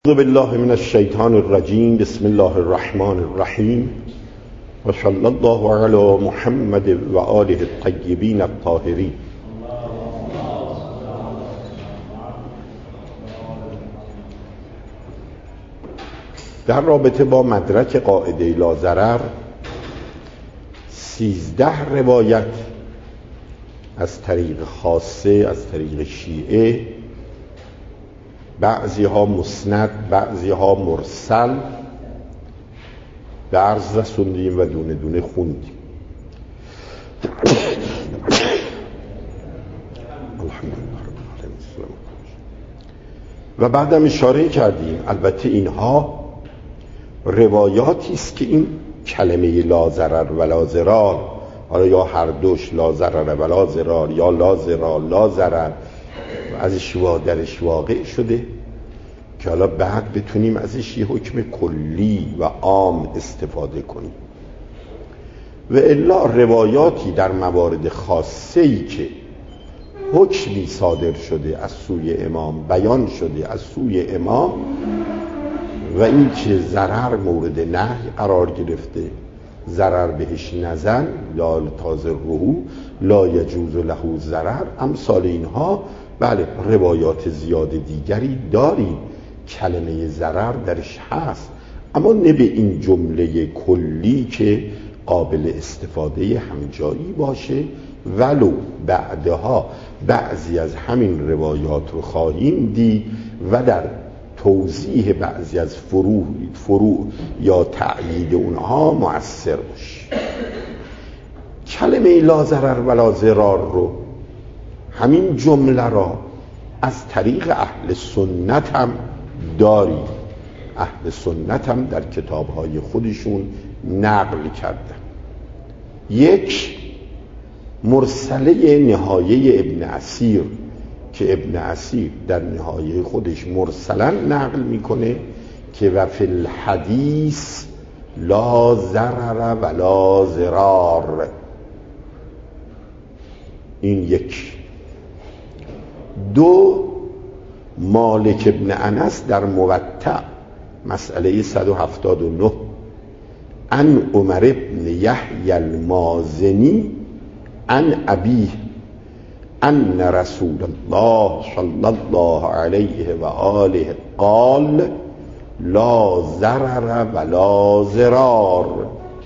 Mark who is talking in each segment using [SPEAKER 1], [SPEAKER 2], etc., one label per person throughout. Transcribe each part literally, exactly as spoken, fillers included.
[SPEAKER 1] اعوذ بالله من الشیطان الرجیم. بسم الله الرحمن الرحیم و صلی الله علی محمد و آله الطیبین الطاهرین. در رابطه با مدرک قاعده لا ضرر سیزده روایت از طریق خاصه، از طریق شیعه، بعضی ها مسند، بعضی ها مرسل به عرض رسوندیم و دونه دونه خوندیم. و بعدم اشاره کردیم البته اینها روایاتی است که این کلمه لا ضرر و لا ضرار، حالا یا هر دوش لا ضرر و لا ضرار یا لا ضرار لا ضرر ازش درش واقع شده که حالا بعد بتونیم ازش یه حکم کلی و عام استفاده کنیم. و الا روایاتی در موارد خاصه‌ای که حکمی صادر شده از سوی امام، بیان شده از سوی امام و این که ضرر مورد نهی قرار گرفته، ضرر بهش نزن، لا تضره لا یجوز له ضرر، امثال اینها. بله روایات زیاد دیگری داریم کلمه ضرر درش هست، اما نه به این جمله کلی که قابل استفاده همجایی باشه. ولو بعدها بعضی از همین روایات رو خواهیم دید و در توضیح بعضی از فروع فروع یا تأیید اونها مؤثر باشه. کلمه لا ضرر و لا ضرار رو، همین جمله را از طریق اهل سنت هم داریم. اهل سنت هم در کتابهای خودشون نقل کردن. یک مرسله نهایه ابن اسیر که ابن اسیر در نهایه خودش مرسلا نقل میکنه که و فی الحدیث لا ضرر و لا ضرار. این یک. دو مالک ابن انس در موطأ مسئله صد و هفتاد و نه عن عمر ابن یحیی المازنی عن ابیه ان رسول الله صلی الله علیه و آله قال لا ضرر و لا ضرار.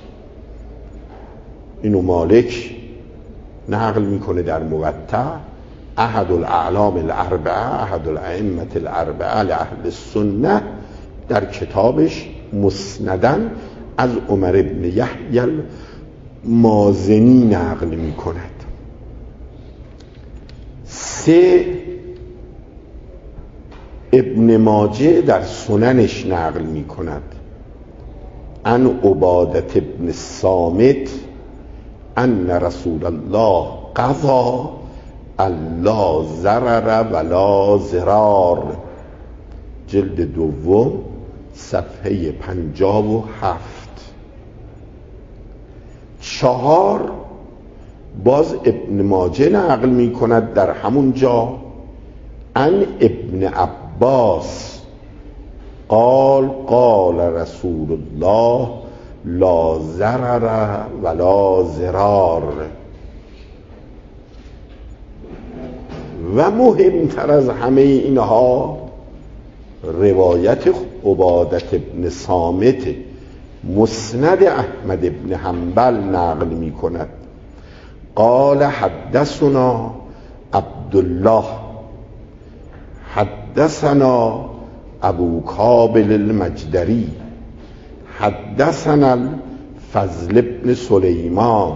[SPEAKER 1] اینو مالک نقل میکنه در موطأ، احد الاعلام الاربعه، احد الائمه الاربعه لاهل السنه، در کتابش مسندن از عمر ابن یحیی المازنی نقل میکند. سه ابن ماجه در سننش نقل میکند عن عبادة ابن الصامت ان رسول الله قضا لا ضرر ولا ضرار، جلد دوم صفحه پنجاه و هفت. چهار باز ابن ماجه نقل می کند در همون جا عن ابن عباس قال قال رسول الله لا ضرر ولا ضرار. و مهمتر از همه اینها روایت عبادة ابن صامت مسند احمد ابن حنبل نقل می کند قال حدثنا عبدالله حدثنا ابو کابل المجدری حدثنا الفضل ابن سلیمان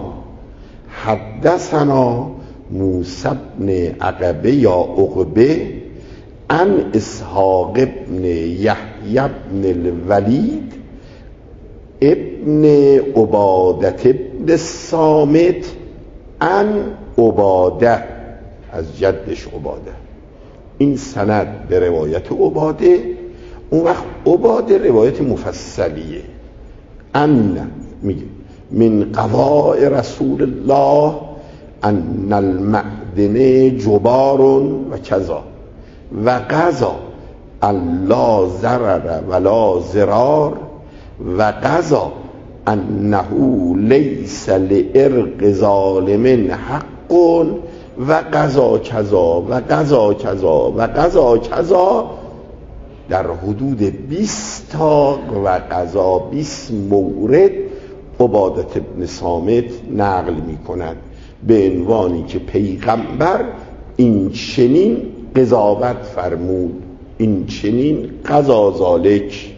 [SPEAKER 1] حدثنا موسی بن عقبه یا عقبه عن اسحاق ابن یحیی بن الولید ابن عبادة ابن الصامت عن عباده، از جدش عباده. این سند به روایت عباده. اون وقت عباده روایت مفصلیه. ان میگه من قضاء رسول الله ان المعدن جبار و کذا و قضا لا ضرر ولا ضرار و قضا انه لیس لعرق ظالم حق و قضا کذا و قضا کذا و قضا کذا در حدود بیست تا و قضا بیست مورد عبادة بن صامت نقل می کند به عنوانی که پیغمبر این چنین قضاوت فرمود، این چنین قضا ذالک.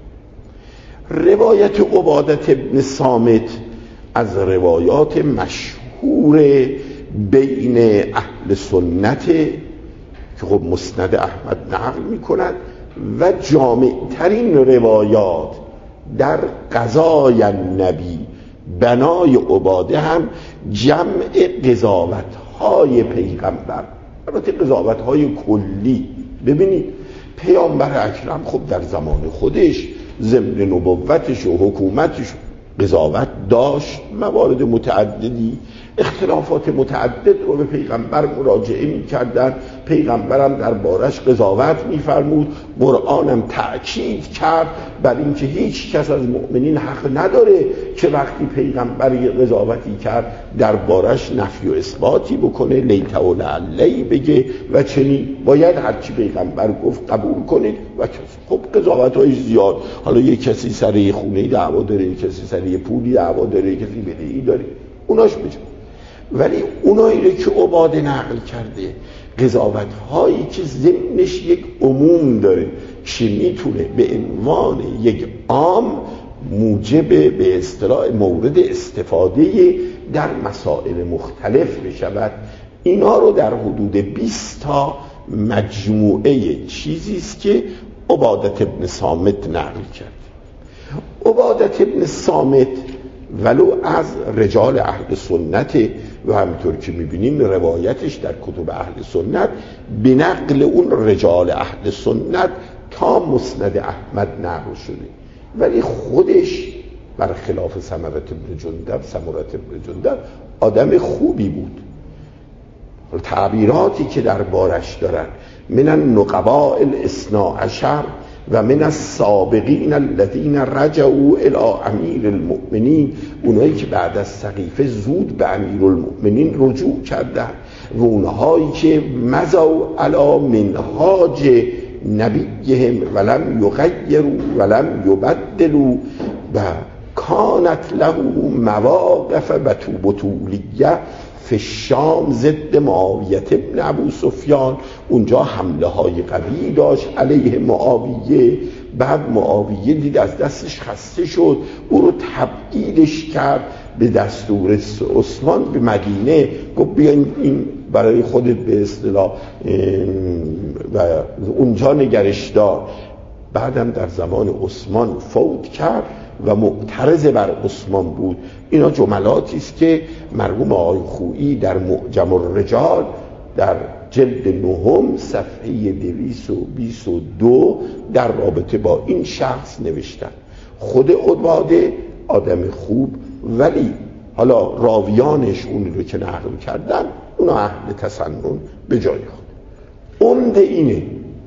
[SPEAKER 1] روایت عبادة بن صامت از روایات مشهور بین اهل سنت که خب مسند احمد نقل می کند و جامع ترین روایات در قضای نبی بنای عباده هم جمع قضاوت های پیغمبر، البته قضاوت های کلی. ببینید پیامبر اکرم خب در زمان خودش ضمن نبوتش و حکومتش قضاوت داشت، موارد متعددی اختلافات متعدد رو به پیغمبر مراجعه می کردن، پیغمبرم در بارش قضاوت می فرمود. قرآنم تأکید کرد بر اینکه هیچ کس از مؤمنین حق نداره که وقتی پیغمبر قضاوتی کرد در بارش نفی و اثباتی بکنه، لیت و لعلی بگه و چنین باید هرچی پیغمبر گفت قبول کنید و خب قضاوت های زیاد. حالا یک کسی سر خونه دعوا داره، یک کسی سر پولی دعوا داره، یک کسی بدهی داره، اوناش بجا. ولی اونایی که عباده نقل کرده قضاوت هایی که ضمنش یک عموم داره که میتونه به عنوان یک عام موجب به اصطلاح مورد استفاده در مسائل مختلف بشود، اینا رو در حدود بیست تا مجموعه چیزی است که عبادة بن صامت نقل کرد. عبادة بن صامت ولو از رجال اهل سنت و همینطور که میبینیم روایتش در کتب اهل سنت به نقل اون رجال اهل سنت تا مسند احمد نقل شده، ولی خودش برخلاف سمرة بن جندب سمرة بن جندب آدم خوبی بود. تعبیراتی که در بارش دارن من النقباء الاثنا عشر و من السابقین الذین رجعوا الی امیر المؤمنین، اونایی که بعد از سقیفه زود به امیر المؤمنین رجوع کردن و اونهایی که مضوا علی منهاج نبیهم ولم یغیروا ولم یبدلوا و کانت له مواقف بطولیه فی الشام ضد معاویه ابن ابو سفیان. اونجا حمله های قوی داشت علیه معاویه، بعد معاویه دید از دستش خسته شد، او رو تبعیدش کرد به دستور عثمان به مدینه، گفت بیاین این برای خودت به اصطلاح و اونجا نگرش دار. بعدم در زمان عثمان فوت کرد و معترض بر عثمان بود. اینا جملاتی است که مرحوم آقای خویی در معجم الرجال در جلد نهم صفحه دویست و بیست و دو در رابطه با این شخص نوشتن. خود عباده آدم خوب، ولی حالا راویانش اون رو که نقل کردن اونا اهل تسنن به جای خود. عمده اینه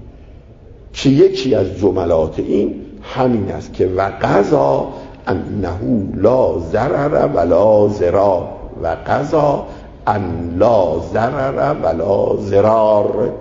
[SPEAKER 1] که یکی از جملات این همین است که و قضا انه لا ضرر ولا ضرار و قضا ان لا ضرر ولا ضرار.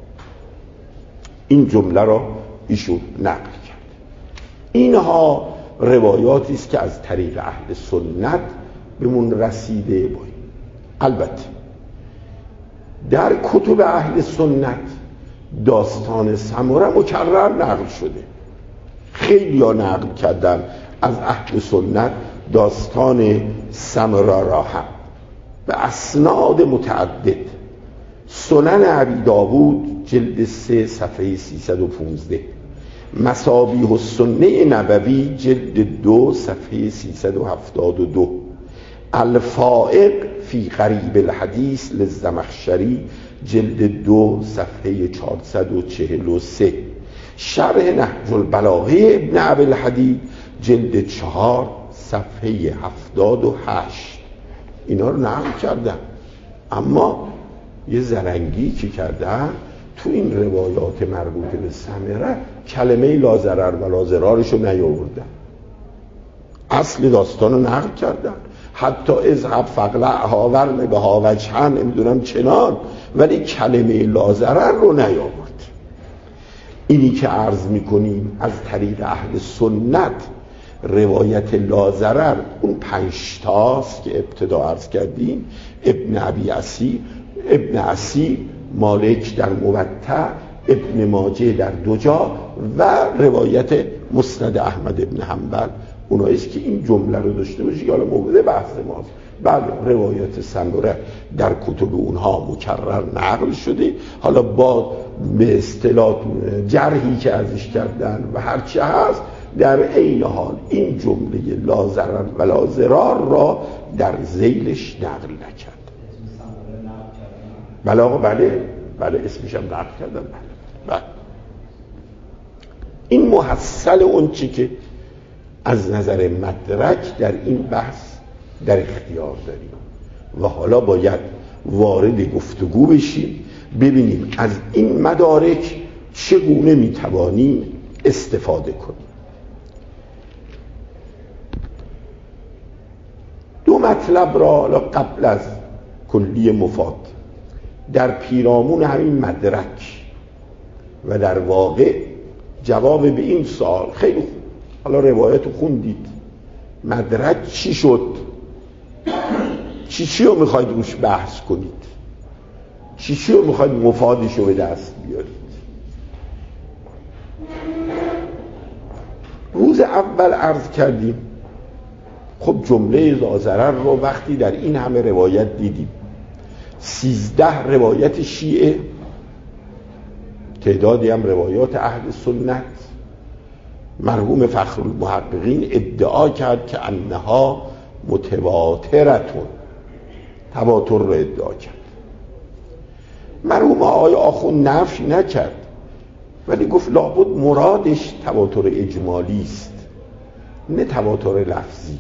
[SPEAKER 1] این جمله را ایشون نقل کرد. اینها روایاتی است که از طریق اهل سنت بهمون رسیده باید. البته در کتب اهل سنت داستان سمره مکرر نقل شده، خیلی ها نقل کردن از اهل سنت داستان سمره را هم به اسناد متعدد. سنن ابی داود جلد سه صفحه سیصد و پانزده، مصابیح السنه نبوی جلد دو صفحه سیصد و هفتاد و دو، الفائق فی غریب الحدیث للزمخشری جلد دو صفحه چهارصد و چهل و سه، شرح نهج البلاغه ابن ابی الحدید جلد چهار صفحه هفتاد و هشت. اینا رو نقل کردن، اما یه زرنگی که کردن تو این روایات مربوط به ثمره کلمه لا ضرر و لا ضرارش رو نیاوردن، اصل داستان رو نقل کردن. حتی اذهب فقلعها ورمها وجها نمیدونم چنان، ولی کلمه لا ضرر رو نیاورد. اینی که عرض میکنیم از طریق اهل سنت روایت لا ضرر اون پنج تاست که ابتدا عرض کردیم، ابن ابی عصی ابن عصی مالک در موطأ، ابن ماجه در دو جا و روایت مسند احمد ابن حنبل. اوناییست که این جمله رو داشته باشی که حالا مورد بحث ماست. بعد روایت ثمره در کتب اونها مکرر نقل شده، حالا با به اصطلاح جرحی که ازش کردن و هر چه هست، در عین حال این جمله لا ضرر و لا ضرار را در ذیلش نقل نکرد. بله آقا، بله بله اسمش هم نقل کردن. بله بله این محصل اون چی که از نظر مدرک در این بحث در اختیار داریم و حالا باید وارد گفتگو بشیم، ببینیم از این مدارک چگونه میتوانیم استفاده کنیم. دو مطلب را حالا قبل از کلی مفاد در پیرامون همین مدرک و در واقع جواب به این سوال، خیلی خوب حالا روایت رو خوندید، مدرک چی شد؟ چی چی رو میخواید روش بحث کنید؟ چی چی رو میخواید مفادش رو به دست بیارید؟ روز اول عرض کردیم خب جمله لا ضرر رو وقتی در این همه روایت دیدیم، سیزده روایت شیعه، تعدادی هم روایات اهل سنت، مرحوم فخرالمحققین ادعا کرد که انها متواترتون، تواتر رو ادعا کرد. مرحوم آقای آخوند نفی نکرد، ولی گفت لابد مرادش تواتر اجمالی است نه تواتر لفظی.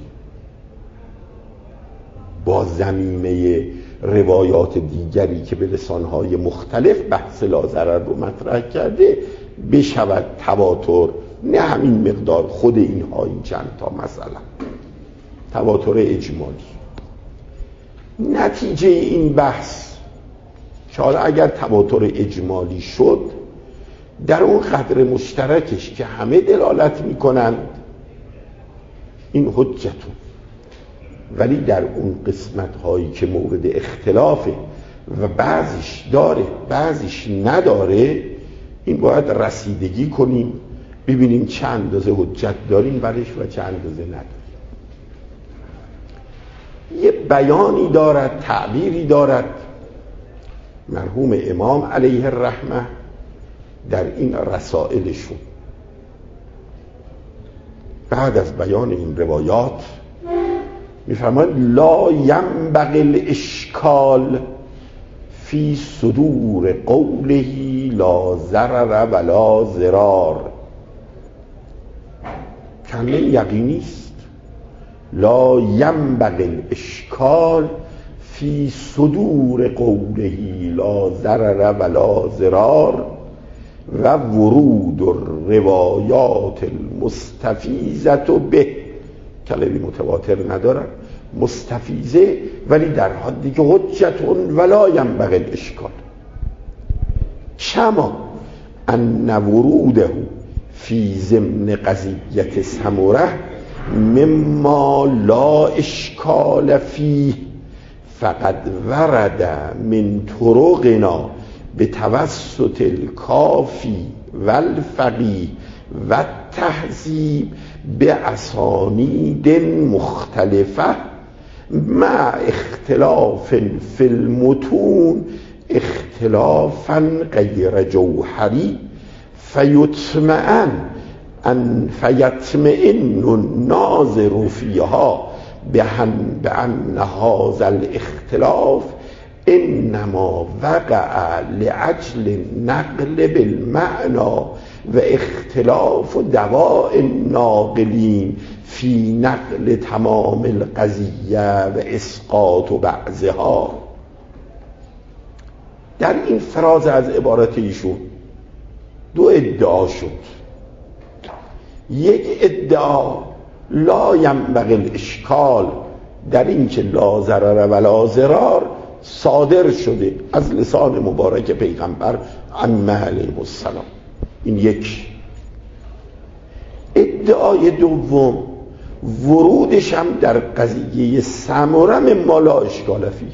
[SPEAKER 1] با ضمیمه روایات دیگری که به لسانهای مختلف بحث لا ضرر رو مطرح کرده بشود تواتر، نه همین مقدار خود اینها این چند تا مثلا تواتر اجمالی. نتیجه این بحث که حالا اگر تواتر اجمالی شد در اون قدر مشترکش که همه دلالت میکنند این حجتون، ولی در اون قسمت هایی که مورد اختلافه و بعضیش داره بعضیش نداره، این باید رسیدگی کنیم ببینیم چه اندازه حجت داریم برش و چه اندازه نداریم. یه بیانی دارد، تعبیری دارد مرحوم امام علیه الرحمه در این رسائلشون. بعد از بیان این روایات میفرماید لا ینبغی الاشکال فی صدور قوله لا ضرر ولا ضرار. کلمه یقینی است. لا ینبغی الاشکال فی صدور قوله لا ضرر ولا ضرار و ورود الروایات المستفیضه به. کلمه متواتر ندارد، مستفیضه، ولی در حدی که حجتون ولا ینبغی الاشکال. کما ان وروده فی ضمن قضیه ثمره مما لا اشکال فیه فقد ورد من طرقنا به توسط الکافی و الفقیه و تهذیب به اسانید مختلفه مع اختلاف فی المتون اختلافا غیر جوهری فیطمئن ان فیطمئن الناظر فیها بأن هذا الاختلاف انما وقع لأجل نقل بالمعنى و اختلاف دواء الناقلین فی نقل تمام القضیه و اسقاط بعضها. در این فراز از عبارت ایشون دو ادعا شد. یک ادعا لا ینبغی الاشکال در این که لا ضرر ولا ضرار صادر شده از لسان مبارک پیغمبر ائمه علیهم السلام. این یک. ادعای دوم ورودش هم در قضیه سمره مما لا اشکال فیه.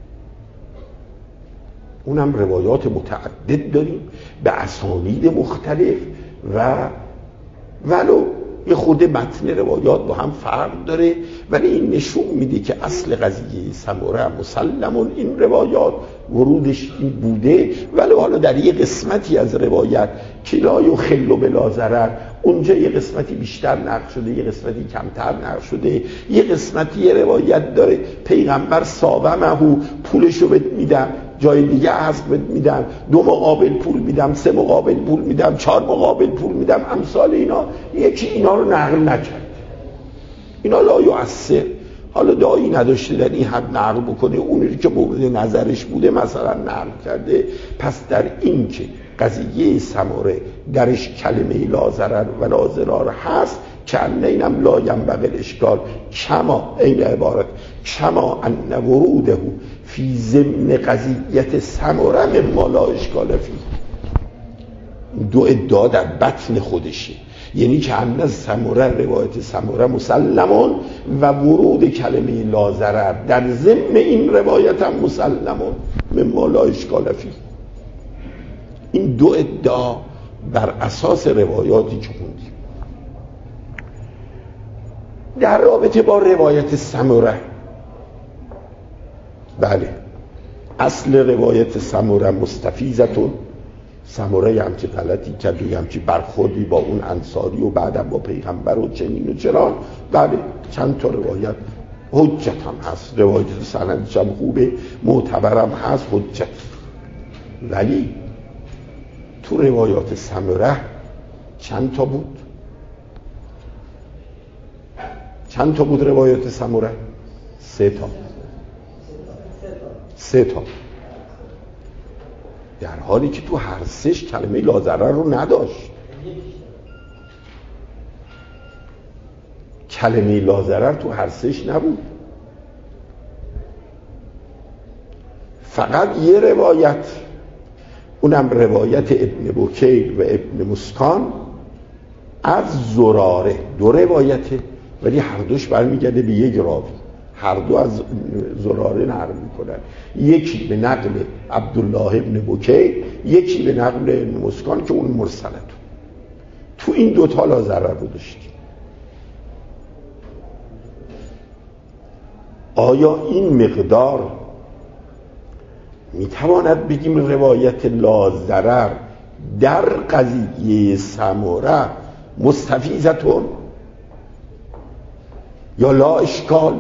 [SPEAKER 1] اونم روایات متعدد داریم به اسانید مختلف و ولو یه خود متن روایات با هم فرق داره، ولی این نشون میده که اصل قضیه سمره مسلمون این روایات ورودش این بوده، ولی حالا در یه قسمتی از روایت که لا یخل بلا ضرر اونجا یه قسمتی بیشتر نقل شده، یه قسمتی کمتر نقل شده، یه قسمتی یه روایت داره پیغمبر صابمهو پولشو بهت میدم، جای دیگه حذف میدم، دو مقابل پول میدم، سه مقابل پول میدم، چهار مقابل پول میدم، امثال اینا. یکی اینا رو نقل نکرد، اینا لا یؤثر. حالا دایی نداشته در این حد نقل بکنه، اونی که مورد نظرش بوده مثلا نقل کرده. پس در این که قضیه سمره درش کلمه لا ضرر و لا ضرار هست، که ان اینم لا ینبغی الاشکال کما این عبارت کما ان وروده فی ضمن قضیت سمره مما لا اشکال فیه. دو ادعا در بطن خودشه، یعنی که ان سمره روایت سمره مسلمون و ورود کلمه لا ضرر در ضمن این روایت هم مسلمون مما لا اشکال فیه. این دو ادعا بر اساس روایاتی که خوندیم. در رابطه با روایت سمره، بله اصل روایت سمره مستفیضتون، سمره همچه غلطی کرد و همچه برخوردی با اون انصاری و بعدم با پیغمبر و چنین و چران. بله چند تا روایت حجت هم هست، روایت سندش هم خوبه، معتبرم هست، حجت. ولی تو روایات سمره چند تا بود؟ چند تا بود روایات سمره؟ سه تا. سه تا. در حالی که تو هر سهش کلمه لا ضرر رو نداشت. کلمه لا ضرر تو هر سهش نبود. فقط یه روایت، اونم روایت ابن بکیر و ابن مسکان از زراره، دو روایته ولی هر دوش برمیگرده به یک راوی، هر دو از زراره نقل میکنن، یکی به نقل عبدالله ابن بکیر، یکی به نقل ابن مسکان که اون مرسلت. تو این دوتا لا ضرر رو داشتیم. آیا این مقدار میتواند بگیم روایت لا ضرر در قضیه سمره مستفیضتون یا لا اشکال؟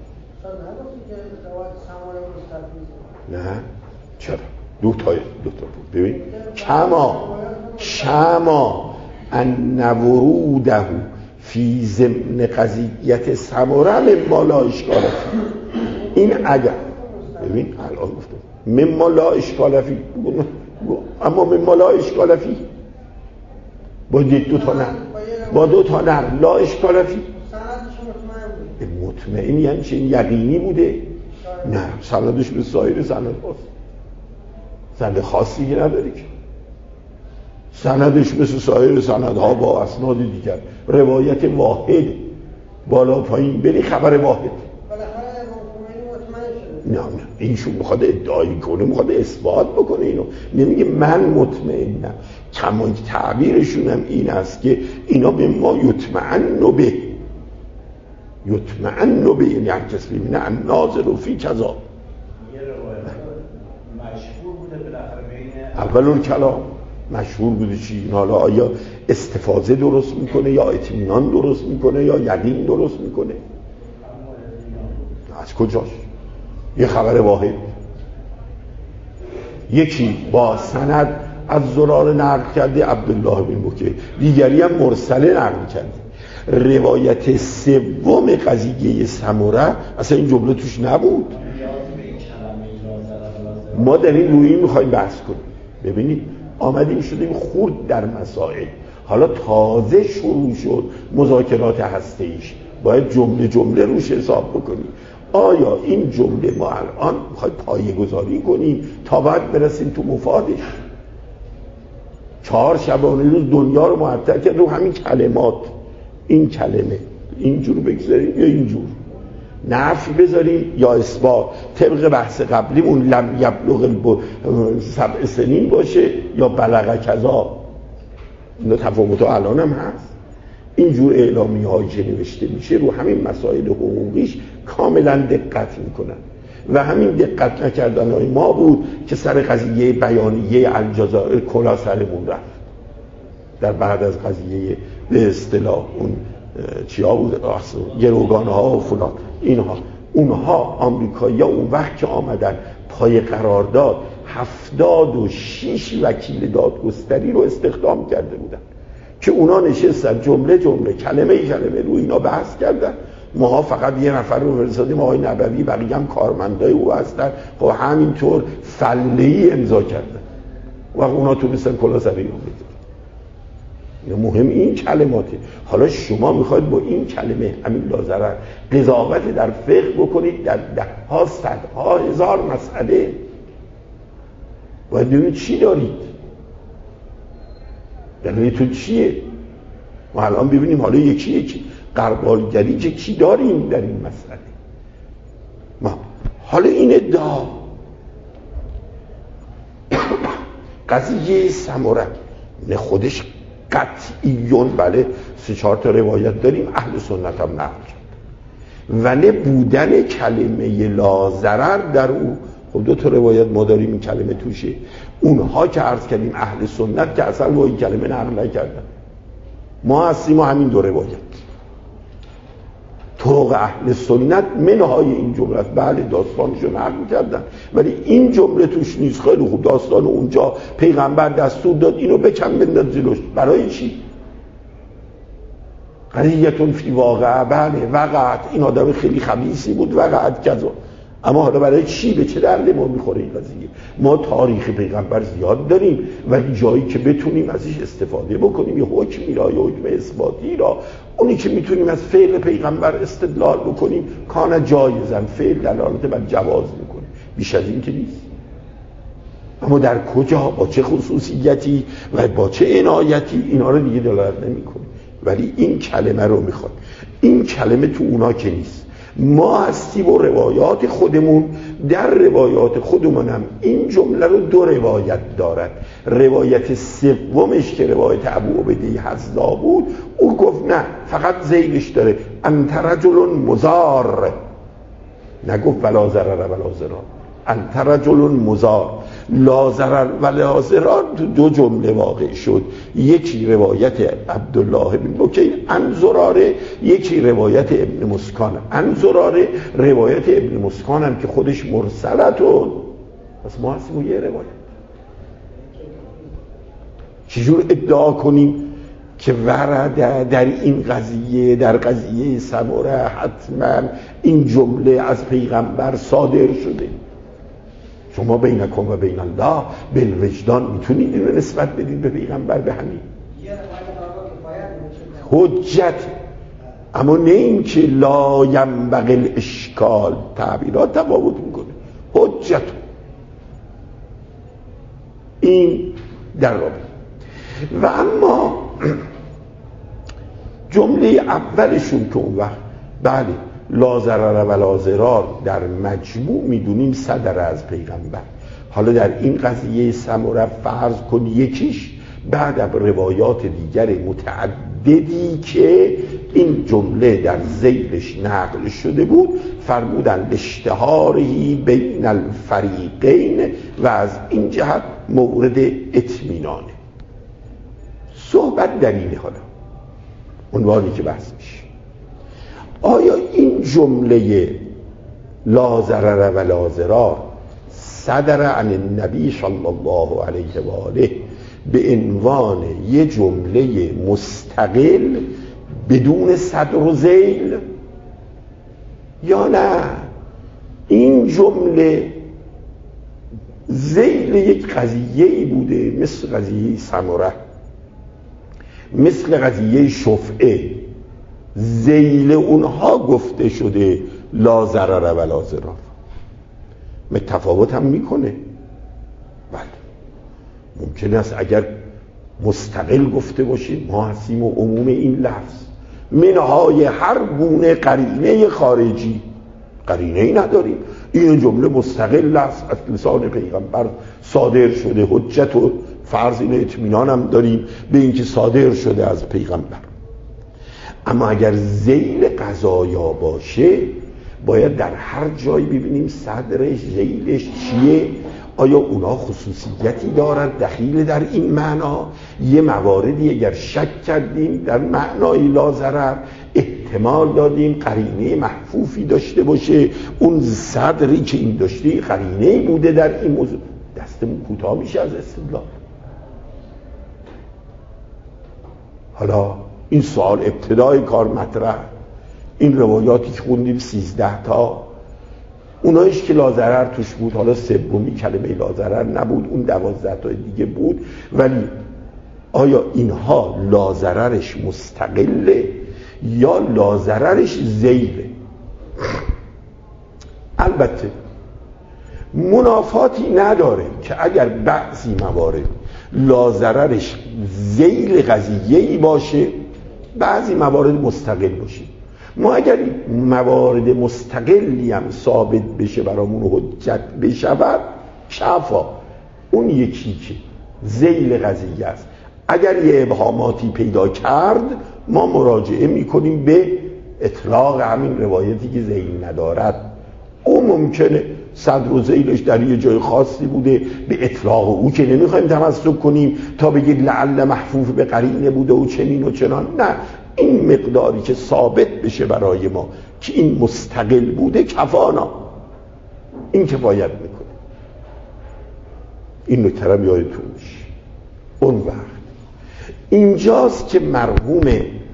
[SPEAKER 1] نه چرا؟ دو تا دو تا بود. ببین کما کما ان وروده فی ضمن قضیت سمره مما لا اشکال فیه. این اگر ببین الان گفتم مما لا اشکال فیه، اما مما لا اشکال فیه با دو تا نه با دو تا نه لا اشکال فیه. مطمئن یعنی چه؟ یقینی بوده؟ نه، سندش به سایر سند هاست، سند خاصی که نداری که، سندش مثل سایر سندها با اسناد دیگر، روایت واحد، بالا پایین بری خبر واحد. نه نه اینشون میخواد ادعایی کنه، میخواد اثبات بکنه، اینو نمیگه من مطمئنم. کما تعبیرشون هم این است که اینا به ما یطمئن به یطمئن به، یعنی هر کس ببینه الناظر فی کذا.
[SPEAKER 2] یه روایت مشهور بوده بالاخره بین
[SPEAKER 1] اولون کلام مشهور بوده چی؟ حالا آیا استفاضه درست میکنه یا اطمینان درست میکنه یا یقین درست میکنه؟ از کجاست؟ یه خبر واحد، یکی با سند از زراره نقل کرده عبدالله بن بکیر، دیگری هم مرسله نقل کرده. روایت سوم قضیه سمره اصلا این جمله توش نبود. ما داریم روی این میخوایم بحث کنیم. ببینید آمدیم شدیم خورد در مسائل، حالا تازه شروع شد مذاکرات هسته‌ایش، باید جمله جمله روش حساب بکنیم. آیا این جمله ما الان میخوایم پایه گذاری کنیم تا بعد برسیم تو مفادش؟ چهار شبانه روز دنیا رو معطل کرد رو همین کلمات، این کلمه اینجور بگذاریم یا اینجور، نفی بذاریم یا اثبات، طبق بحث قبلیمون لم یبلغ سبع سنین باشه یا بلغ کذا. اینا تفاوت‌ها الان هم هست. اینجور اعلامیه هایی که نوشته میشه رو همین مسائل حقوقیش کاملا دقت میکنن و همین دقت نکردن های ما بود که سر قضیه بیانیه الجزائر کلا سرمون رفت. در بعد از قضیه به اصطلاح اون چیا بود، گروگان ها و فلان اینها، اونها آمریکایی ها اون وقت که آمدن پای قرارداد هفتاد و شیش وکیل دادگستری رو استخدام کرده بودن که اونا نشستن جمله جمله کلمه کلمه رو اینا بحث کردن. ما فقط یه نفر رو فرستادیم آقای نبوی، بقیه هم کارمندای او هستن، خب همینطور فله‌ای امضا کردن و اونا تونستن کلا سر ایران بزنن. مهم این کلماته. حالا شما میخواید با این کلمه همین لاضرر قضاوت در فقه بکنید در ده ها صد ها هزار مسئله، باید ببینید چی دارید، دلیلتون چیه. ما الان ببینیم حالا یکی یکی قربالگری که کی داریم در این مسئله. ما حالا این ادعا قضیه سمره نه خودش قطعیون، بله سه چهار تا روایت داریم اهل سنت هم نقل کرد، و نه بودن کلمه لا ضرر در او. خب دو تا روایت ما داریم این کلمه توشه، اونها که عرض کردیم اهل سنت که اصلا با این کلمه نقل نکردن، ما هستیم و همین دو روایت. طرق اهل سنت منهای این جمله است، بله داستانشو نقل کردن ولی این جمله توش نیست. خیلی خوب، داستان اونجا پیغمبر دستور داد اینو بکن بنداز جلوش، برای چی؟ قضیتون فی واقع، بله وقعت، این آدم خیلی خبیثی بود وقعت کذا، اما حالا برای چی؟ به چه درد ما میخوره این قضیه؟ ما تاریخ پیغمبر زیاد داریم ولی جایی که بتونیم ازش استفاده بکنیم، یه حکمی را، یه حکم اثباتی را، اونی که میتونیم از فعل پیغمبر استدلال بکنیم کان جایزن، فعل دلالت بر جواز میکنه، بیش از این که نیست. اما در کجا، با چه خصوصیتی و با چه عنایتی، اینا رو دیگه دلالت نمیکنه. ولی این کلمه رو میخواد، این کلمه تو اونا که نیست. ما هستیم و روایات خودمون، در روایات خودمون هم این جمله رو دو روایت دارد. روایت سومش که روایت ابو عبیده حذا بود، او گفت نه فقط ذیلش داره انت رجل مضار، نگفت ولا ضرر ولا ضرار، انت رجل مضار. لا ضرر ولا ضرار دو جمله واقع شد، یکی روایت عبدالله بن بکیر عن زراره، یکی روایت ابن مسکان عن زراره. روایت ابن مسکان هم که خودش مرسلتون، پس ما هستیم یه روایت. چجور ادعا کنیم که ورد در این قضیه، در قضیه سمره حتما این جمله از پیغمبر صادر شده؟ شما بینکم و بین الله بالوجدان میتونید اینو نسبت بدید به پیغمبر به همین حجت، اما نه این که لا ینبغی الاشکال، تعبیرات تفاوت میکنه. حجت این در رابطه. و اما جمله اولشون که اون وقت بله لا ضرر ولا ضرار در مجموع میدونیم صدر از پیغمبر، حالا در این قضیه سمره فرض کن یکیش بعد از روایات دیگر متعددی که این جمله در ذیلش نقل شده بود فرمودن اشتهاری بین الفریقین و از این جهت مورد اطمینانه. صحبت در اینه، حالا عنوانی که بحث میشه، آیا این جمله لا ضرر ولا ضرار صدر عن النبی صلی الله علیه و آله به عنوان یه جمله مستقل بدون صدر و ذیل، یا نه این جمله ذیل یک قضیه‌ای بوده مثل قضیه سمره، مثل قضیه شفعه. ذیل اونها گفته شده لا ضرر ولا ضرار. متفاوت هم میکنه. بله ممکن است اگر مستقل گفته باشیم ما هستیم و عموم این لفظ منهای هر گونه قرینه خارجی، قرینه ای نداریم، این جمله مستقل است از لسان پیغمبر صادر شده، حجت و فرض این اطمینان هم داریم به اینکه صادر شده از پیغمبر. اما اگر ذیل قضایا باشه باید در هر جایی ببینیم صدرش ذیلش چیه، آیا اونا خصوصیتی دارد دخیل در این معنا. یه مواردی اگر شک کردیم در معنای لا ضرر احتمال دادیم قرینه محفوفی داشته باشه، اون صدری که این داشته قرینه‌ای بوده در این موضوع، دستمون کوتاه میشه از استدلال. حالا این سوال ابتدای کار مطرح، این روایاتی که خوندیم سیزده تا، اونایش که لازرر توش بود، حالا سومی کلمه لازرر نبود، اون دوازده تا دیگه بود، ولی آیا اینها لازررش مستقله یا لازررش ذیله؟ البته منافاتی نداره که اگر بعضی موارد لازررش ذیل قضیه‌ای باشه بعضی موارد مستقل باشه. ما اگر موارد مستقلی هم ثابت بشه برامون حجت بشود کفا، اون یکی که ذیل قضیه است اگر یه ابهاماتی پیدا کرد ما مراجعه میکنیم به اطلاق همین روایتی که ذیل ندارد. او ممکنه صدر و ذیلش در یه جای خاصی بوده، به اطلاق او که نمیخوایم تمسک کنیم تا بگید لعل محفوف به قرینه بوده و چنین و چنان، نه، این مقداری که ثابت بشه برای ما که این مستقل بوده کفانا، این کفایت میکنه. این نکته یادتون باشه. اون وقت اینجاست که مرحوم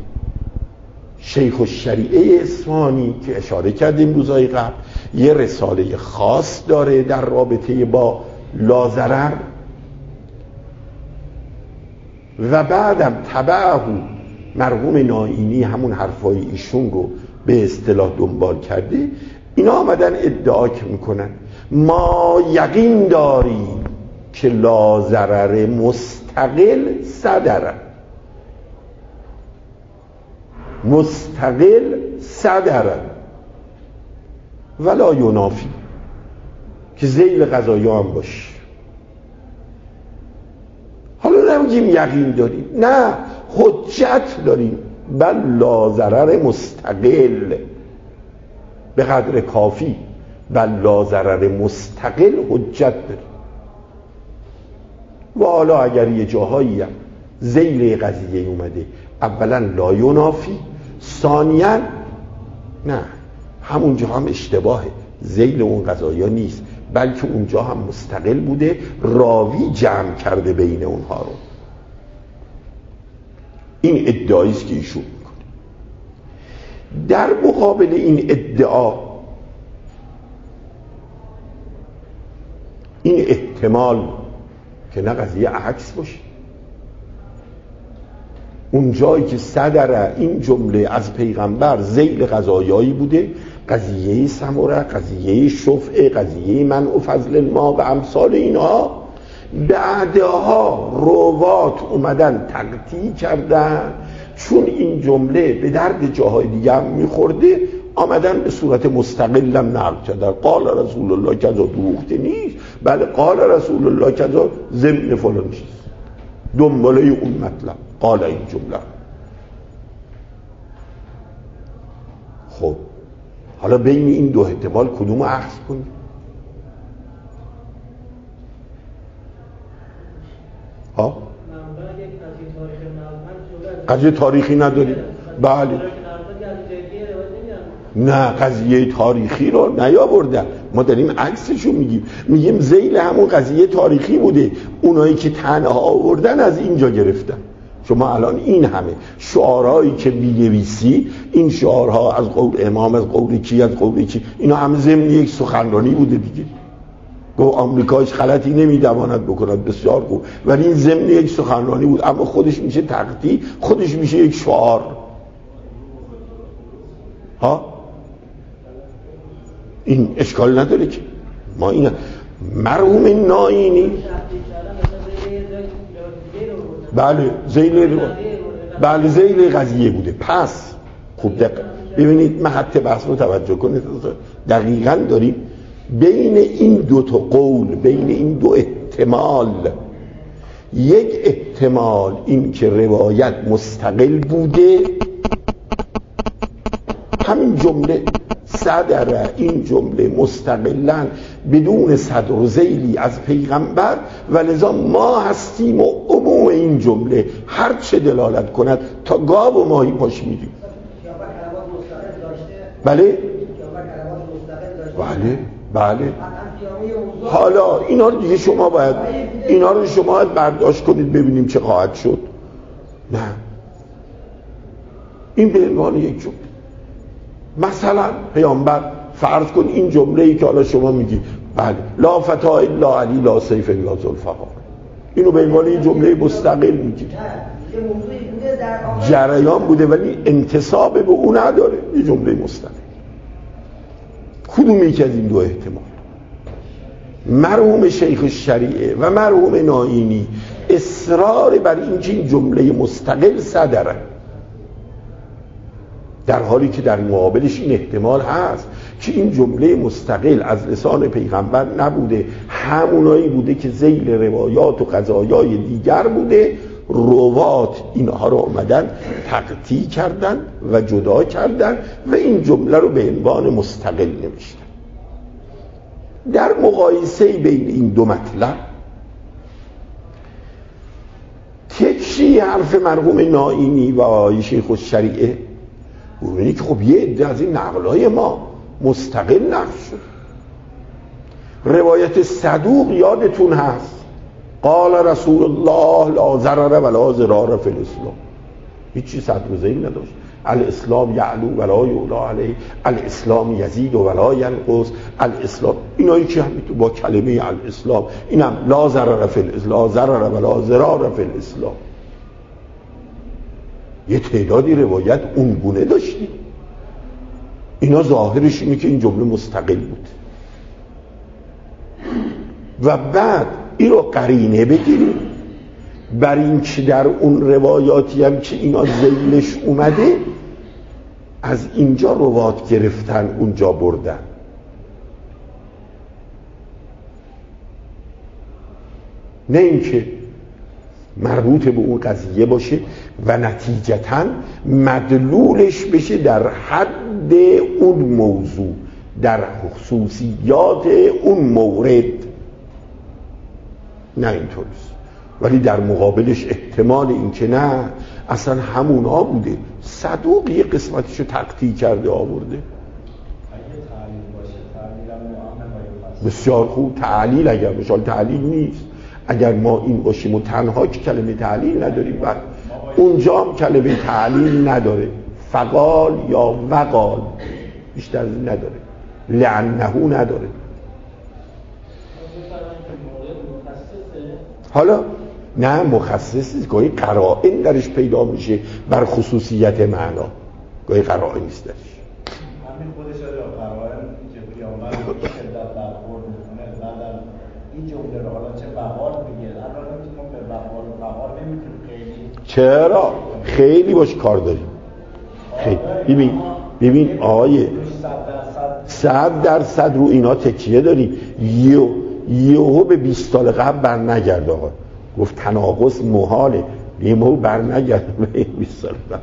[SPEAKER 1] شیخ الشریعه اصفهانی که اشاره کردیم روزهای قبل یه رساله خاص داره در رابطه با لازرر و بعدم تبعه مرحوم نائینی همون حرفای ایشون رو به اصطلاح دنبال کرده. اینا آمدن ادعا که میکنن ما یقین داریم که لازرر مستقل صدره، مستقل صدره ولا ینافی که ذیل قضایا هم باشه. حالا نمیگیم یقین داریم، نه، حجت داریم. بل لازرر مستقل به قدر کافی، بل لازرر مستقل حجت داریم. و حالا اگر یه جاهایی هم ذیل قضیه اومده، اولا لا ینافی، ثانیا نه، همونجا هم اشتباهه، ذیل اون قضایا نیست بلکه اونجا هم مستقل بوده، راوی جمع کرده بین اونها رو. این ادعایی است که ایشون میکنه. در مقابل این ادعا این احتمال که نه قضیه عکس باشه، اون جایی که صدر این جمله از پیغمبر ذیل قضایایی بوده، قضیه سمره، قضیه شفعه، قضیه منع و فضل الماء و امثال اینها، بعدها روات اومدن تقطیع کردن چون این جمله به درد جاهای دیگه هم میخورده، آمدن به صورت مستقلم نقل کردن. قال رسول الله کذا، دروغ نیست، بله قال رسول الله کذا ضمن فلان چیز، دنباله اون مطلب قال این جمله. خب حالا بین این دو احتمال کدوم اخذ کنیم؟ ها؟ قضیه تاریخی نداریم. بله نه، قضیه تاریخی رو نیاوردن، ما داریم عکسشو میگیم، میگیم ذیل همون قضیه تاریخی بوده، اونایی که تنها آوردن از اینجا گرفتن. شما الان این همه شعارهایی که می‌نویسی، این شعارها از قول امام، از قول کی، از قول کی، اینا همه ضمن یک سخنرانی بوده دیگه. گفت آمریکایش غلطی نمیدواند بکند، بسیار خوب، ولی این ضمن یک سخنرانی بود، اما خودش میشه تقطیع، خودش میشه یک شعار. ها این اشکال نداره که ما این مرحوم ناینی بله زیل بله زیل قضیه بوده. پس خوب دقیق ببینید، من خط بحث رو توجه کنید، دقیقاً داریم بین این دو تا قول، بین این دو احتمال، یک احتمال این که روایت مستقل بوده، همین جمله صدر، این جمله مستقلاً بدون صدر و ذیلی از پیغمبر، و لذا ما هستیم و عموم این جمله هر چه دلالت کند تا گاو و ماهی پاش میدیم. بله بله بله حالا اینا رو دیگه شما باید اینا رو شما باید برداشت کنید ببینیم چه خواهد شد. نه این به عنوان یک جمله. مثلا پیامبر فرض کن این جمله ای که حالا شما میگی بله لا فتا الا علی لا سیف الا ذوالفقار، اینو به عنوان این جمله مستقل میگی، جریان بوده ولی انتساب به اون نداره، یه جمله مستقل. کدوم یکی از این دو احتمال؟ مرحوم شیخ الشریعه و مرحوم ناینی اصرار بر این که این جمله مستقل صدره، در حالی که در مقابلش این احتمال هست که این جمله مستقل از لسان پیغمبر نبوده، همونایی بوده که ذیل روایات و قضایای دیگر بوده، روات اینها رو آمدن تقطیع کردن و جدا کردن و این جمله رو به عنوان مستقل نوشتن. در مقایسه بین این دو مطلب تکشی حرف مرحوم ناینی و آقای شیخ الشریعه، ببینید که خب یه عده از این نقل‌های ما مستقل نقل شد. روایت صدوق یادتون هست، قال رسول الله لا ضرر ولا ضرار فی الاسلام، هیچی صدر و ذیل نداشت. الاسلام یعلو ولا یعلا علیه، الاسلام یزید ولا ینقص، الاسلام اینایی که هم با کلمه الاسلام، اینم لا ضرر فی الاسلام، لا ضرر ولا ضرار فی الاسلام. یه تعدادی روایت اون گونه داشتیم، اینا ظاهرش اینه که این جمله مستقل بود و بعد این رو قرینه بگیریم بر این که در اون روایاتی هم که اینا ذیلش اومده از اینجا روات گرفتن اونجا بردن. نه اینکه مربوط به اون قضیه باشه و نتیجتاً مدلولش بشه در حد اون موضوع، در خصوصیات اون مورد، نه اینطوریست. ولی در مقابلش احتمال این که نه اصلا همونا بوده، صدوق یه قسمتشو تقطیع کرده آورده. بسیار خوب، تعلیل اگر بشال تعلیل نیست، اگر ما این باشیم و تنها که کلمه تعلیل نداریم، بعد اونجا هم کلمه تعلیل نداره، فقال یا وقال، بیشتر از این نداره، لعنه نداره. حالا نه مخصصی، گاهی قرائن درش پیدا میشه بر خصوصیت معنا، گاهی قرائن نیست درش.
[SPEAKER 2] همین خودش داره قرائن که پیامبر شدت برخورد میکنه بعد این جمله رو حالا چه بهار میگه، الان نمیتونم به بهار و بهار نمیتونم خیلی.
[SPEAKER 1] چرا؟ خیلی باش کار داریم. خیلی ببین ببین آقای صد درصد رو اینا تکیه داریم. یه یهو به بیست سال قبل بر نگرد آقا، گفت تناقض محاله، یهو بر نگرد به بیست سال قبل.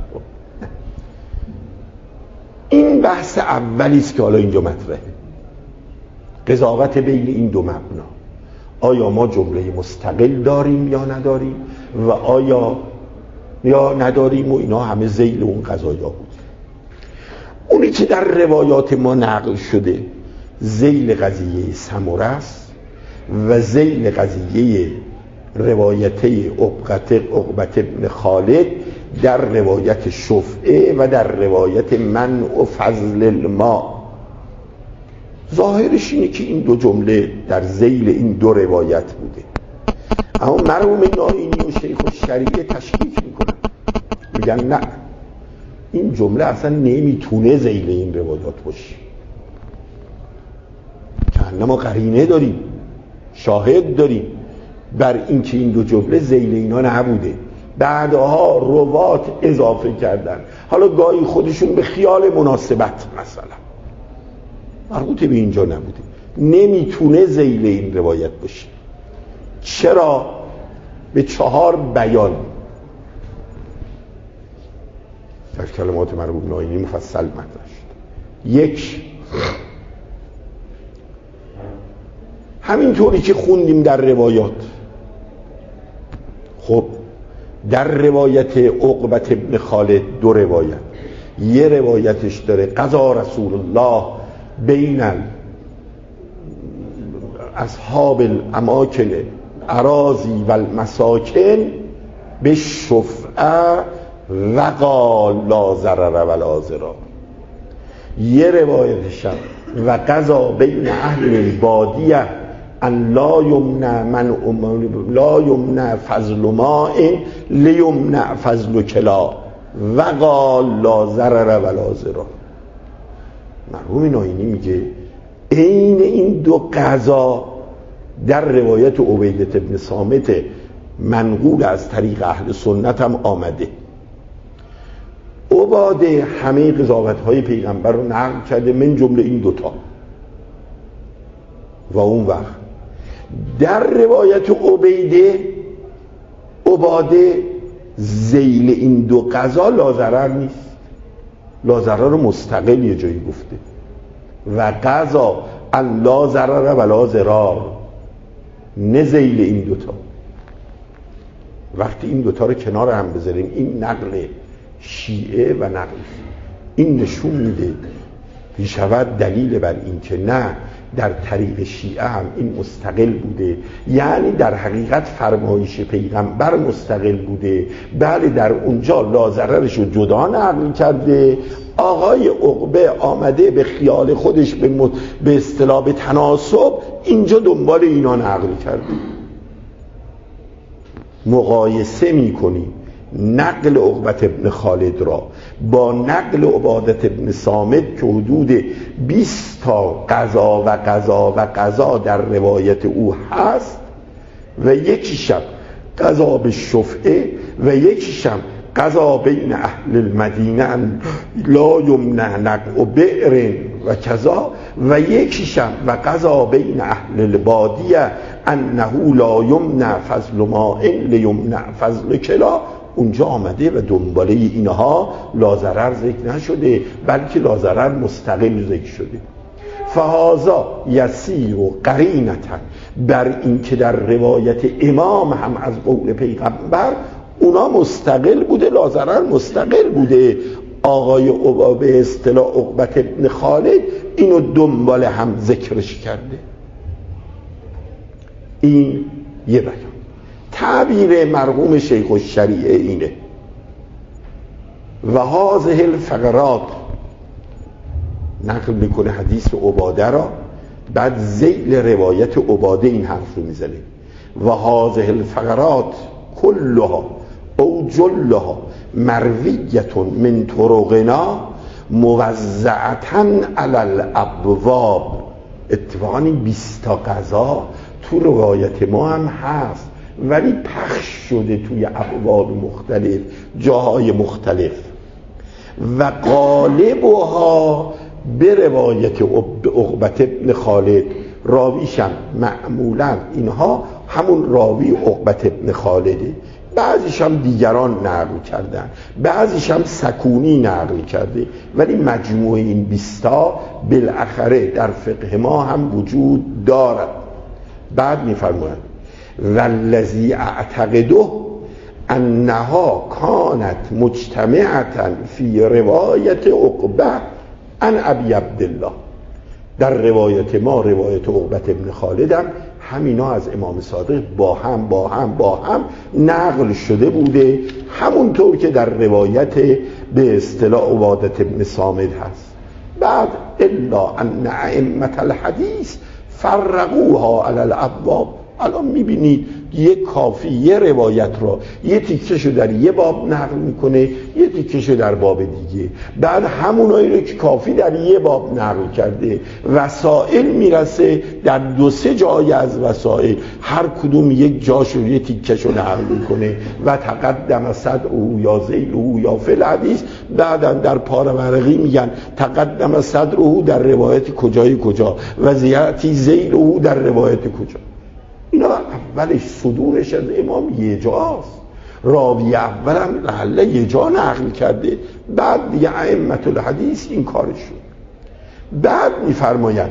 [SPEAKER 1] این بحث اولی است که حالا اینجا مطرحه، قضاوت بین این دو مبنا. آیا ما جمله مستقل داریم یا نداریم و آیا یا نداریم و اینا همه ذیل اون قضایا بود. اونی که در روایات ما نقل شده ذیل قضیه سمره است و ذیل قضیه روایته عقبت عقبت ابن خالد در روایت شفعه و در روایت منع و فضل الماء. ظاهرش اینه که این دو جمله در ذیل این دو روایت بوده، اما مرحوم ناینی و شیخ الشریعه تشکیک میکنن، میگن نه، این جمله اصلا نمیتونه ذیل این روایات باشه، که ما قرینه داریم، شاهد داریم بر این که این دو جمله ذیل اینا نبوده، بعدها روات اضافه کردن، حالا گاهی خودشون به خیال مناسبت مثلا، مربوط به اینجا نبوده، نمیتونه ذیل این روایت باشه. چرا؟ به چهار بیان در کلمات مرحوم ناینی مفصل مطرح شد. یک، همینطوری که خوندیم در روایات، خب در روایت عقبة ابن خالد دو روایت، یه روایتش داره قضا رسول الله بین اصحاب الاماکن اراضی و المساکن به شفعه و قال لا ضرر ولا ضرار، یه روایتش و قضا بین اهل البادیه ان لا یمنع من لا یمنع فضل ماء لیمنع فضل کلا و قال لا ضرر ولا ضرار. مرحوم ناینی میگه عین این دو قضا در روایت عبیدة ابن صامت منقول از طریق اهل سنت هم آمده. عباده همه قضاوت‌های پیغمبر رو نقل کرده، من جمله این دوتا. و اون وقت در روایت عبیده عباده ذیل این دو قضا لازرر نیست، لازرر رو مستقل یه جایی گفته و قضا ان لا ضرر ولا ضرار، نه ذیل این دوتا. وقتی این دوتا رو کنار هم بذاریم، این نقل شیعه و نقل این نشون میده میشود دلیل بر این که نه، در طریق شیعه هم این مستقل بوده، یعنی در حقیقت فرمایش پیغمبر مستقل بوده، بله در اونجا لازررش رو جدا نقل کرده، آقای عقبه آمده به خیال خودش به, م... به اصطلاح به تناسب اینجا دنبال اینا نقل کرده. مقایسه میکنیم نقل عقبة ابن خالد را با نقل عبادة ابن صامت که حدود بیست تا قضا و قضا و قضا در روایت او هست و یکیشم قضا به شفعه و یکیشم قضا بین اهل المدینه لا یمنع نقع بئر و کذا و یکیشم و قضا بین اهل البادیه انه لا یمنع فضل ماء لیمنع فضل کلا، اونجا آمده و دنباله اینها لازرر ذکر نشده، بلکه لازرر مستقل ذکر شده. فهذا یسیر و قرینتا بر این که در روایت امام هم از قول پیغمبر اونا مستقل بوده، لازرر مستقل بوده، آقای به اصطلاح عقبة ابن خالد اینو دنبال هم ذکرش کرده. این یه بیان. تعبیر مرحوم شیخ الشریعه اینه و هذه الفقرات، نقل میکنه حدیث عباده را، بعد ذیل روایت عباده این حرف رو میزنه و هذه الفقرات کلها او جلها مرویت من طرقنا موزعتا علی الابواب. اتفاقا این بیست تا قضا تو روایت ما هم هست ولی پخش شده توی ابواب مختلف، جاهای مختلف و غالبها به روایت عقبة ابن خالد، راویشم معمولا اینها همون راوی عقبة ابن خالده، بعضیش هم دیگران نقل کردن، بعضیش هم سکونی نقل کرده، ولی مجموع این بیستا بالاخره در فقه ما هم وجود دارد. بعد میفرمایند والذی اعتقده انها کانت مجتمعتا فی روایت عقبه عن ابی عبدالله. در روایت ما، روایت عقبة ابن خالد هم همینا از امام صادق با هم با هم با هم نقل شده بوده، همونطور که در روایت به اصطلاح عبادة ابن صامت هست. بعد الا ان ائمه الحدیث فرقوها علی الابواب. الان میبینید یک کافی یه روایت را یه تیکشو در یه باب نقل میکنه، یه تیکشو در باب دیگه، بعد همونایی رو که کافی در یه باب نقل کرده وسائل میرسه در دو سه جای از وسائل هر کدوم یک جاشو یه تیکشو نقل میکنه و تقدم صدره یا ذیله یا فی الحدیث. بعدا در پارورقی میگن تقدم صدره در روایت کجای کجا و زیادتی ذیله در روایت کجا. اینا اولش صدورش از امام یه جاست، راوی اولم لعله یه جا نقل کرده، بعد دیگه ائمه الحدیث این کارش شد. بعد میفرمایند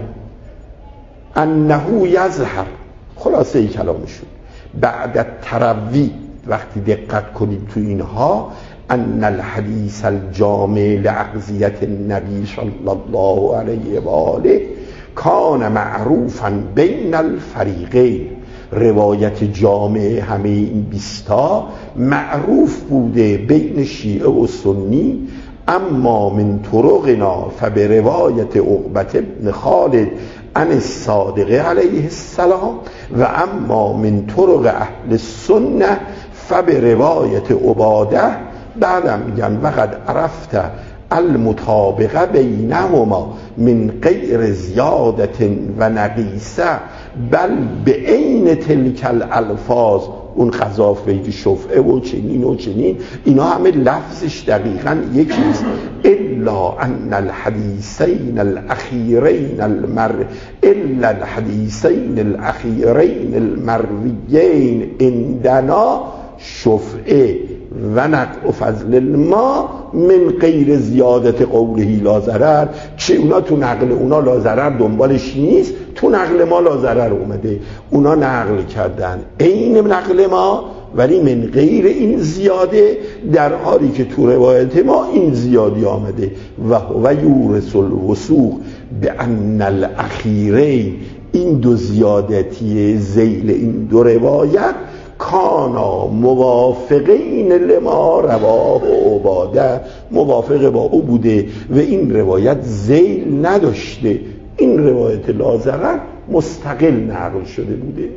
[SPEAKER 1] انه یظهر، خلاصه ای کلامشون، بعد تروی، وقتی دقت کنیم تو اینها، ان الحدیث الجامع لاغذیه النبی صلی الله علیه و آله کان معروفا بین الفریقین. روایت جامع همه این بیستا معروف بوده بین شیعه و سنی، اما من طرقنا فبروایت عقبة بن خالد عن الصادق علیه السلام و اما من طرق اهل السنه فبروایت عباده. بعدم میگن وقد عرفت المطابقه بینهما من غیر زیادت و نقیصه بل به عین تلک الالفاظ. اون خزاف بیت شفعه و چنین و چنین، اینا همه لفظش دقیقا یکیست. الا ان الحدیثین الاخیرین المر الا الحدیثین الاخیرین المرویین عندنا شفعه و نقع فضل الماء من غیر زیادت قوله لا ضرر. چه اونا تو نقل اونا لا ضرر دنبالش نیست، تو نقل ما لا ضرر اومده. اونا نقل کردن عین نقل ما ولی من غیر این زیاده، در حالی که تو روایت ما این زیادی آمده. و هو یورث الوثوق بان الاخیرین، این دو زیادتی ذیل این دو روایت کانا موافقین لما رواه عباده، موافق با او بوده و این روایت ذیل نداشته. این روایت لا ضرر مستقل نقل شده بوده.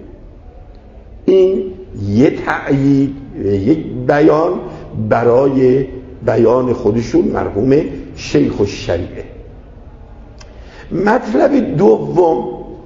[SPEAKER 1] این یه تأیید، یک بیان برای بیان خودشون مرحوم شیخ الشریعه. مطلب دوم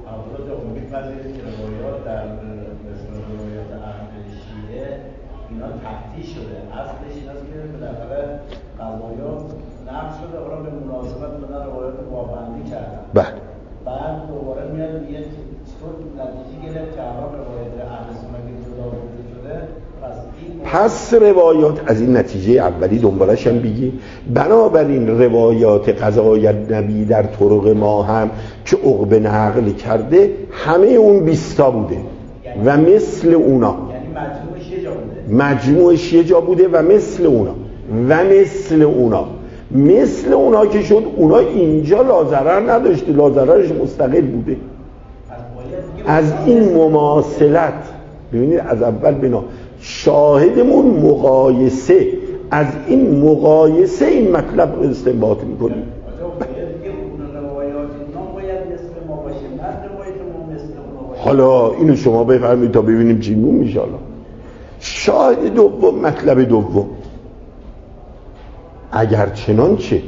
[SPEAKER 2] تحتی شده، اصلش این است که بالاخره قضایا نقل شده، اونا به مناسبت به روایات بابندی کردن.
[SPEAKER 1] بله.
[SPEAKER 2] بعد دوباره میاد یه چطور نتیجه گرفت که الان روایت اهل سنت که جدا گفته شده، پس این
[SPEAKER 1] پس روایات از این نتیجه اولی دنبالش هم بگی. بنابراین روایات قضای نبی در طرق ما هم که عقبه نقل کرده همه اون بیستا بوده و مثل اونا،
[SPEAKER 2] یعنی مجموعش یه جا بوده،
[SPEAKER 1] مجموعش یه جا بوده و مثل اونا و مثل اونا مثل اونا که شد. اونا اینجا لازرر نداشته، لازررش مستقل بوده. از این مماثلت ببینید از اول بنا شاهدمون مقایسه، از این مقایسه این مطلب رو استنباط میکنیم. حالا اینو شما بفرمایید تا ببینیم چیمون میشه. حالا شاهد دوم، مطلب دوم، اگر چنانچه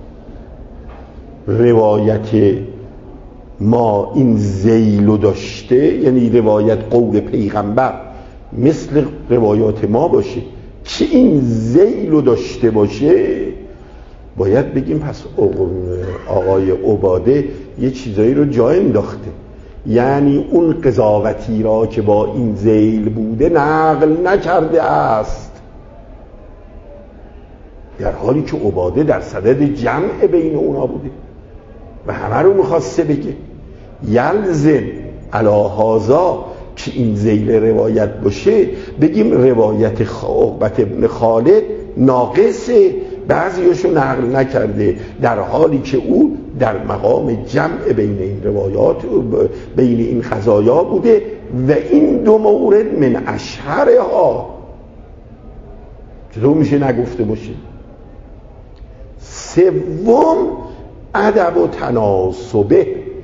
[SPEAKER 1] روایت ما این ذیلو داشته، یعنی روایت قول پیغمبر مثل روایات ما باشه که این ذیلو داشته باشه، باید بگیم پس آقای عباده یه چیزایی رو جا انداخته. یعنی اون قضاوتی را که با این ذیل بوده نقل نکرده است، در حالی که عباده در صدد جمع بین اونا بوده و همه رو میخواسته بگه. یلزم علی هذا که این ذیل روایت باشه بگیم روایت عقبة ابن خالد ناقصه، بعضیاشو نقل نکرده، در حالی که او در مقام جمع بین این روایات بین این خزایا بوده و این دو مورد من اشهرها. چطور میشه نگفته باشه؟ سوم ادب و تناسبه.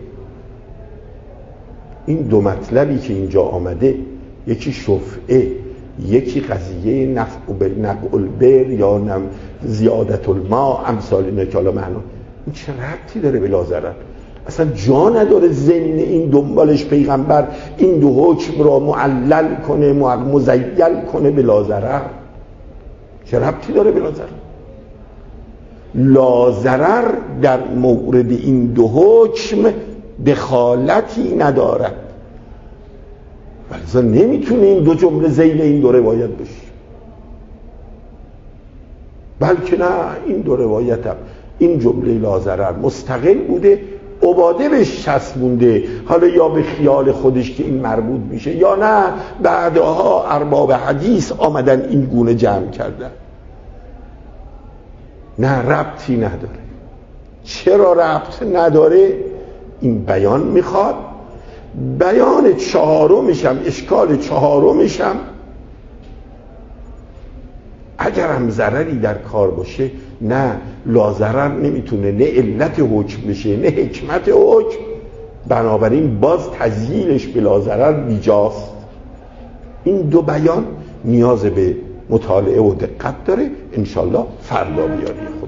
[SPEAKER 1] این دو مطلبی که اینجا آمده، یکی شفعه، یکی قضیه نفع نقع البر یا نم زیادت الماء، امثال اینا که حالا معنا، این چه ربطی داره به لاضرر؟ اصلا جا نداره ضمن این دنبالش پیغمبر این دو حکم را معلل کنه، مزیل کنه به لاضرر. چه ربطی داره به لاضرر؟ لاضرر در مورد این دو حکم دخالتی ندارد، ولی نمیتونه این دو جمله ذیل این دو روایت بشه، بلکه نه، این دو روایت هم این جمله لاضرر مستقل بوده، عباده بهش چسبونده، حالا یا به خیال خودش که این مربوط میشه یا نه بعدها ارباب حدیث آمدن این گونه جمع کردن. نه، ربطی نداره. چرا ربط نداره؟ این بیان میخواد. بیان چهارمشم، اشکال چهارمشم، اگر هم ضرری در کار باشه، نه، لاضرر نمیتونه نه علت حکم بشه نه حکمت حکم، بنابراین باز تذییلش به لاضرر بیجاست. این دو بیان نیاز به مطالعه و دقت داره، انشالله فردا بیاریم.